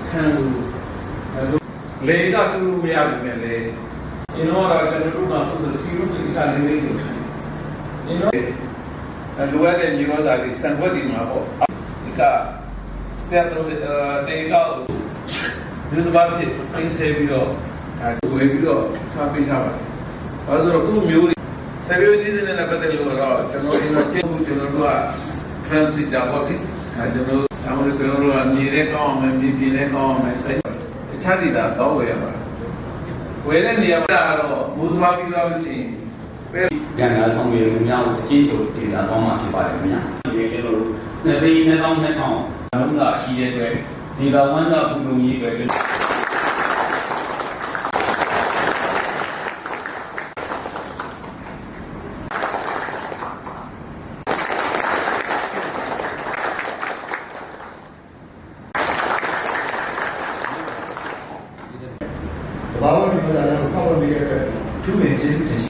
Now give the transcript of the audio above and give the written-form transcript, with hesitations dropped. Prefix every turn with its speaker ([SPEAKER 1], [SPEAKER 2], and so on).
[SPEAKER 1] ဆန်လူလေကတူလို့မရဘူးနဲ့လေအင်းတော့ကျွန်တော်တို့ကသူစီရုပ်စိတ်ကလေးလေးလို့ရှိတယ်အင်းတော့လိုရတဲ့ညီရောစာလေးစံဝတ်ဒီမှာပေါ့ဒီကတဲ့တော့တေကောက်ဒီလိုပါဖြစ်ဖိဆဲပြီးတော့ဝယ်ပြီးတော့ထားပေးထားပါတယ်ဘာလို့လဲဆိုတော့ခုမျိုးဆယ်မျိုးကြီးစနေတဲ့ပတ်သက်လို့တော့ကျွန်တော်ဒီတော့ကျင်းမှုကျွန်တော်တို့က transit တာပေါ့လေကျွန်တော်အမှန်ကျွန်တော်တို့ကမြေတဲ့ကောင်းအောင်မြေပြင်တဲ့ကောင်းအောင်စိတ်တခြားဒေသတော့ဝယ်ရမှာဝယ်တဲ့နေရာမှာတော့မူစပါပြီးသွားလို့ရှိရင်
[SPEAKER 2] ရန်ကုန်ဆောင်ရည်များကိုအချင်းချုပ်ဒေသတော့မှဖြစ်ပါတယ်ခင်ဗျာဒီကျွန်တော်တို့2000လုံးကရှိတဲ့အတွက်ဒီကဝမ်းသာပူလုံကြီးအတွက်
[SPEAKER 3] ဘာလို့ဒီလိုလဲခေါင်းဝင်ပြီးတဲ့အတွက်သူ့ရဲ့ကျေးဇူးတင်